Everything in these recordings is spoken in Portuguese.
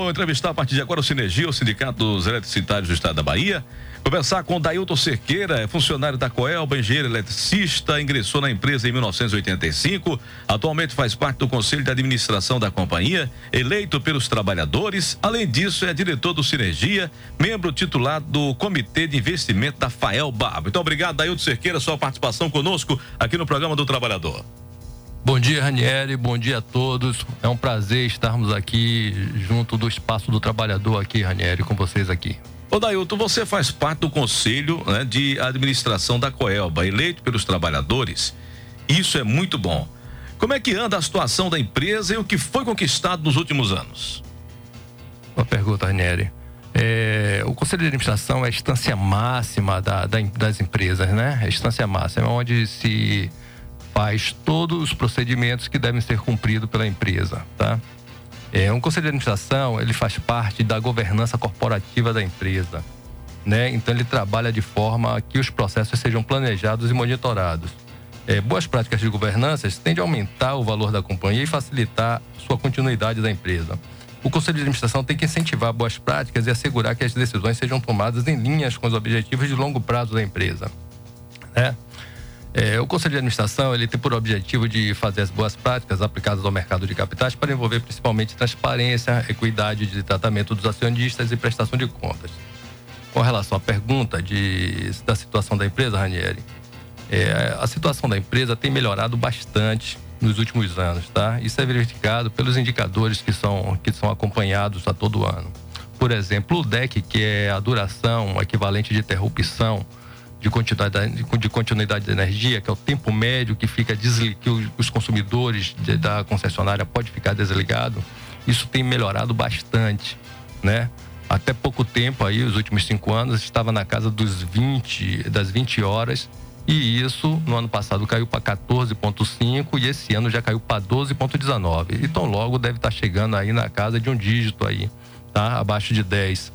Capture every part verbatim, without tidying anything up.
vou entrevistar a partir de agora o Sinergia, o Sindicato dos Eletricitários do Estado da Bahia. Conversar com Dailton Cerqueira, é funcionário da Coelba, engenheiro eletricista, ingressou na empresa em mil novecentos e oitenta e cinco, atualmente faz parte do Conselho de Administração da companhia, eleito pelos trabalhadores. Além disso, é diretor do Sinergia, membro titular do Comitê de Investimento da Faelba. Muito obrigado, Dailton Cerqueira, sua participação conosco aqui no programa do Trabalhador. Bom dia, Ranieri, bom dia a todos. É um prazer estarmos aqui junto do Espaço do Trabalhador aqui, Ranieri, com vocês aqui. Ô Dailton, você faz parte do Conselho, né, de Administração da Coelba, eleito pelos trabalhadores. Isso é muito bom. Como é que anda a situação da empresa e o que foi conquistado nos últimos anos? Uma pergunta, Ranieri. É, o Conselho de Administração é a instância máxima da, da, das empresas, né? É a instância máxima, onde se faz todos os procedimentos que devem ser cumpridos pela empresa, tá? É, um Conselho de Administração, ele faz parte da governança corporativa da empresa, né? Então ele trabalha de forma que os processos sejam planejados e monitorados. É, boas práticas de governança tendem a aumentar o valor da companhia e facilitar sua continuidade da empresa. O Conselho de Administração tem que incentivar boas práticas e assegurar que as decisões sejam tomadas em linhas com os objetivos de longo prazo da empresa, né? É, o Conselho de Administração, ele tem por objetivo de fazer as boas práticas aplicadas ao mercado de capitais para envolver principalmente transparência, equidade de tratamento dos acionistas e prestação de contas. Com relação à pergunta de, da situação da empresa, Ranieri, é, a situação da empresa tem melhorado bastante nos últimos anos, tá? Isso é verificado pelos indicadores que são, que são acompanhados a todo ano. Por exemplo, o D E C, que é a duração equivalente de interrupção de continuidade, de continuidade de energia, que é o tempo médio que fica deslig... que os consumidores de, da concessionária pode ficar desligado, isso tem melhorado bastante, né? Até pouco tempo aí, os últimos cinco anos, estava na casa dos vinte, das vinte horas, e isso no ano passado caiu para quatorze vírgula cinco e esse ano já caiu para doze vírgula dezenove. Então logo deve estar chegando aí na casa de um dígito aí, tá? Abaixo de dez.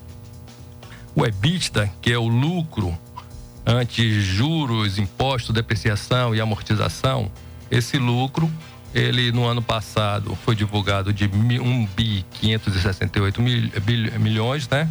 O EBITDA, que é o lucro antes juros, impostos, depreciação e amortização, esse lucro, ele no ano passado foi divulgado de um bi quinhentos e sessenta e oito milhões, né?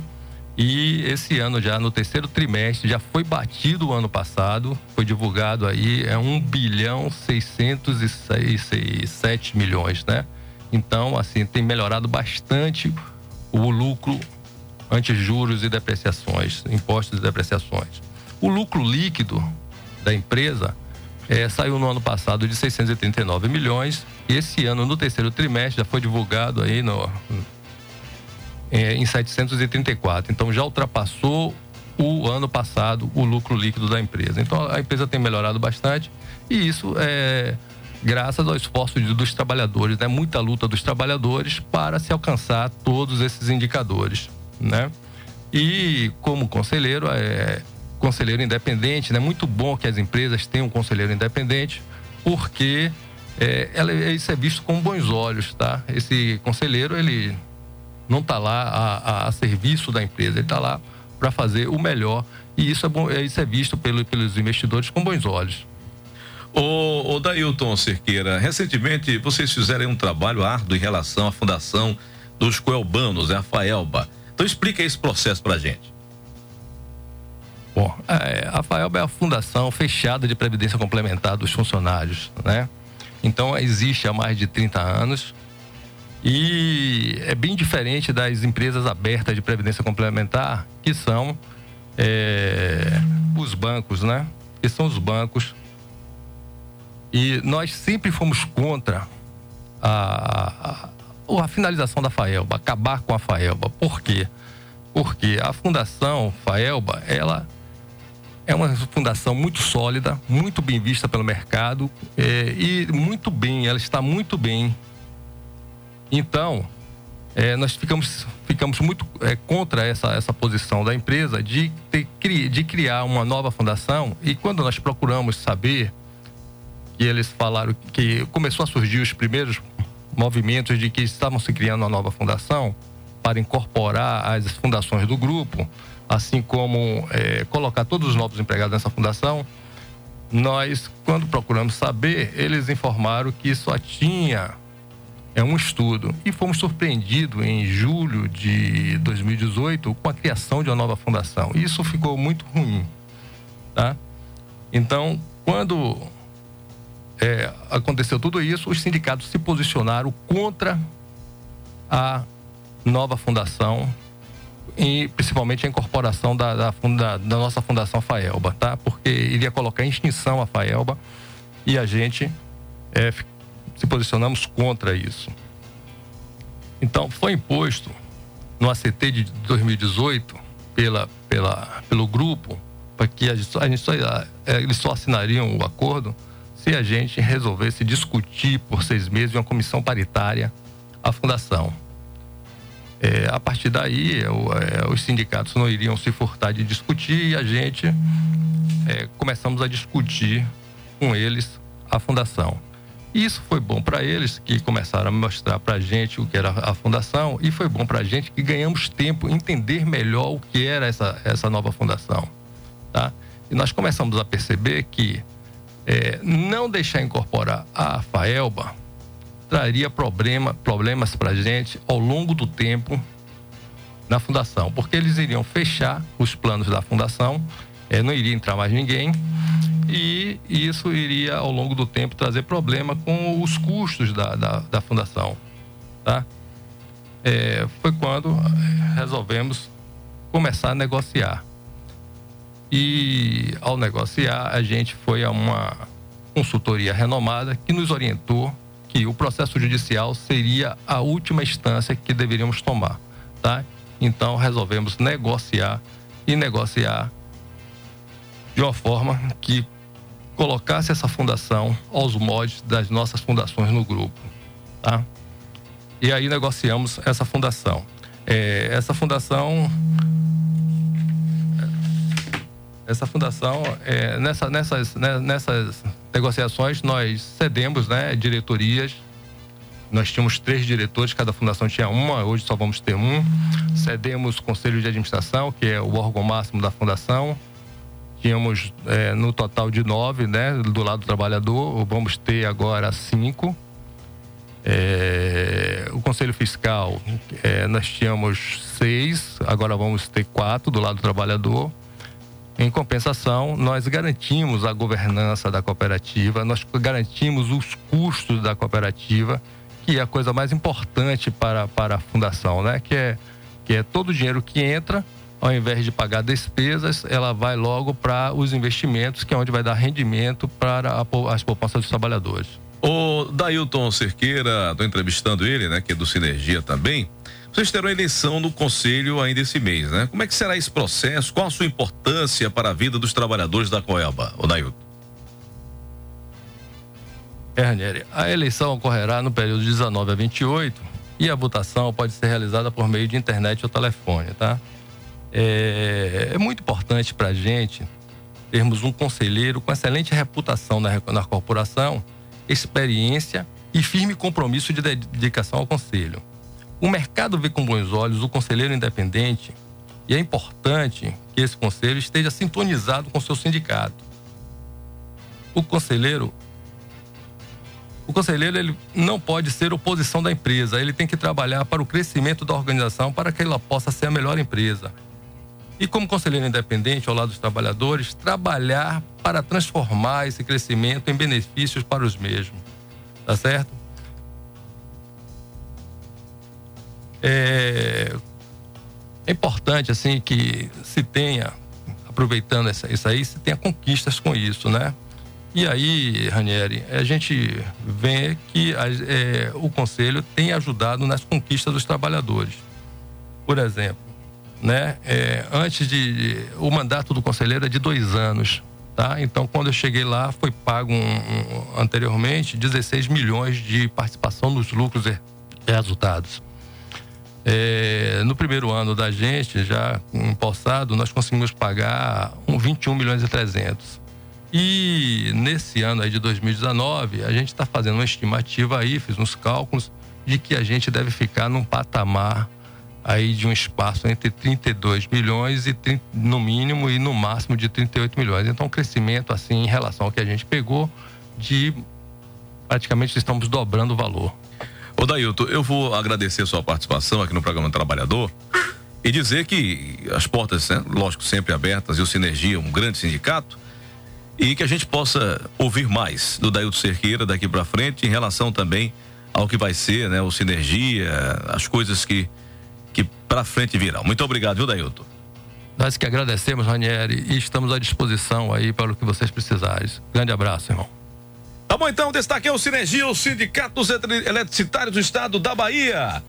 E esse ano já no terceiro trimestre já foi batido o ano passado, foi divulgado aí é um bilhão seiscentos e sete milhões, né? Então, assim, tem melhorado bastante o lucro antes juros e depreciações, impostos e depreciações. O lucro líquido da empresa é, saiu no ano passado de seiscentos e trinta e nove milhões e esse ano, no terceiro trimestre, já foi divulgado aí no, é, em setecentos e trinta e quatro. Então, já ultrapassou o ano passado o lucro líquido da empresa. Então, a empresa tem melhorado bastante e isso é graças ao esforço dos trabalhadores, né? Muita luta dos trabalhadores para se alcançar todos esses indicadores, né? E, como conselheiro, é... conselheiro independente, né? Muito bom que as empresas tenham um conselheiro independente, porque é, ela, isso é visto com bons olhos, tá? Esse conselheiro, ele não está lá a, a, a serviço da empresa, ele está lá para fazer o melhor e isso é, bom, isso é visto pelo, pelos investidores com bons olhos. Ô, ô Dailton Cerqueira, recentemente vocês fizeram um trabalho árduo em relação à fundação dos coelbanos, né? A Faelba. Então explica esse processo pra gente. Bom, a Faelba é a fundação fechada de previdência complementar dos funcionários, né? Então, existe há mais de trinta anos e é bem diferente das empresas abertas de previdência complementar, que são é, os bancos, né? Que são os bancos. E nós sempre fomos contra a, a, a finalização da Faelba, acabar com a Faelba. Por quê? Porque a Fundação Faelba, ela é uma fundação muito sólida, muito bem vista pelo mercado é, e muito bem, ela está muito bem. Então, é, nós ficamos, ficamos muito é, contra essa, essa posição da empresa de, ter, de criar uma nova fundação e quando nós procuramos saber que eles falaram que começou a surgir os primeiros movimentos de que estavam se criando uma nova fundação para incorporar as fundações do grupo, assim como é, colocar todos os novos empregados nessa fundação, nós, quando procuramos saber, eles informaram que só tinha É um estudo. E fomos surpreendidos em julho de dois mil e dezoito com a criação de uma nova fundação. Isso ficou muito ruim, tá? Então, quando é, aconteceu tudo isso, os sindicatos se posicionaram contra a nova fundação e principalmente a incorporação da, da, funda, da nossa fundação FAELBA, tá? Porque iria colocar em extinção a FAELBA e a gente é, se posicionamos contra isso. Então, foi imposto no A C T de dois mil e dezoito pela, pela, pelo grupo para que a gente, a gente só, eles só assinariam o acordo se a gente resolvesse discutir por seis meses em uma comissão paritária a fundação. É, a partir daí, o, é, os sindicatos não iriam se furtar de discutir e a gente é, começamos a discutir com eles a fundação. E isso foi bom para eles, que começaram a mostrar para a gente o que era a fundação, e foi bom para a gente que ganhamos tempo em entender melhor o que era essa, essa nova fundação, tá? E nós começamos a perceber que é, não deixar incorporar a FAELBA traria problema, problemas para a gente ao longo do tempo na fundação, porque eles iriam fechar os planos da fundação, é, não iria entrar mais ninguém, e isso iria ao longo do tempo trazer problema com os custos da, da, da fundação, tá? É, foi quando resolvemos começar a negociar. E ao negociar, a gente foi a uma consultoria renomada que nos orientou que o processo judicial seria a última instância que deveríamos tomar, tá? Então resolvemos negociar e negociar de uma forma que colocasse essa fundação aos moldes das nossas fundações no grupo, tá? E aí negociamos essa fundação. É, essa fundação, essa fundação, é, nessa, nessas, né, nessas negociações nós cedemos, né, diretorias. Nós tínhamos três diretores, cada fundação tinha uma, hoje só vamos ter um. Cedemos conselho de administração, que é o órgão máximo da fundação. Tínhamos é, no total de nove, né, do lado do trabalhador, vamos ter agora cinco. É, o conselho fiscal, é, nós tínhamos seis, agora vamos ter quatro do lado do trabalhador. Em compensação, nós garantimos a governança da cooperativa, nós garantimos os custos da cooperativa, que é a coisa mais importante para, para a fundação, né? Que é, que é todo o dinheiro que entra, ao invés de pagar despesas, ela vai logo para os investimentos, que é onde vai dar rendimento para a, as poupanças dos trabalhadores. O Dailton Cerqueira, estou entrevistando ele, né? Que é do Sinergia também. Vocês terão eleição no conselho ainda esse mês, né? Como é que será esse processo? Qual a sua importância para a vida dos trabalhadores da Coelba, o Dailton? É, Ranieri, a eleição ocorrerá no período de dezenove a vinte e oito e a votação pode ser realizada por meio de internet ou telefone, tá? É, é muito importante para a gente termos um conselheiro com excelente reputação na, na corporação, experiência e firme compromisso de dedicação ao conselho. O mercado vê com bons olhos o conselheiro independente e é importante que esse conselho esteja sintonizado com o seu sindicato. O conselheiro, o conselheiro ele não pode ser oposição da empresa, ele tem que trabalhar para o crescimento da organização para que ela possa ser a melhor empresa. E como conselheiro independente ao lado dos trabalhadores, trabalhar para transformar esse crescimento em benefícios para os mesmos. Tá certo? É, é importante, assim, que se tenha, aproveitando essa, isso aí, se tenha conquistas com isso, né? E aí, Ranieri, a gente vê que a, é, o Conselho tem ajudado nas conquistas dos trabalhadores. Por exemplo, né? É, antes de, de... O mandato do conselheiro é de dois anos, tá? Então, quando eu cheguei lá, foi pago um, um, anteriormente dezesseis milhões de participação nos lucros e resultados. É, no primeiro ano da gente, já empossado, nós conseguimos pagar um vinte e um milhões e trezentos. E nesse ano aí de dois mil e dezenove, a gente está fazendo uma estimativa aí, fiz uns cálculos, de que a gente deve ficar num patamar aí de um espaço entre trinta e dois milhões e trinta, no mínimo e no máximo de trinta e oito milhões. Então, um crescimento assim em relação ao que a gente pegou, de praticamente estamos dobrando o valor. Ô Dailton, eu vou agradecer a sua participação aqui no programa Trabalhador e dizer que as portas, né, lógico, sempre abertas, e o Sinergia, um grande sindicato, e que a gente possa ouvir mais do Dailton Cerqueira daqui para frente em relação também ao que vai ser, né, o Sinergia, as coisas que, que para frente virão. Muito obrigado, viu, Dailton? Nós que agradecemos, Ranieri, e estamos à disposição aí para o que vocês precisarem. Grande abraço, irmão. Tá bom, então, destaque é o Sinergia, o Sindicato dos Eletricitários do Estado da Bahia.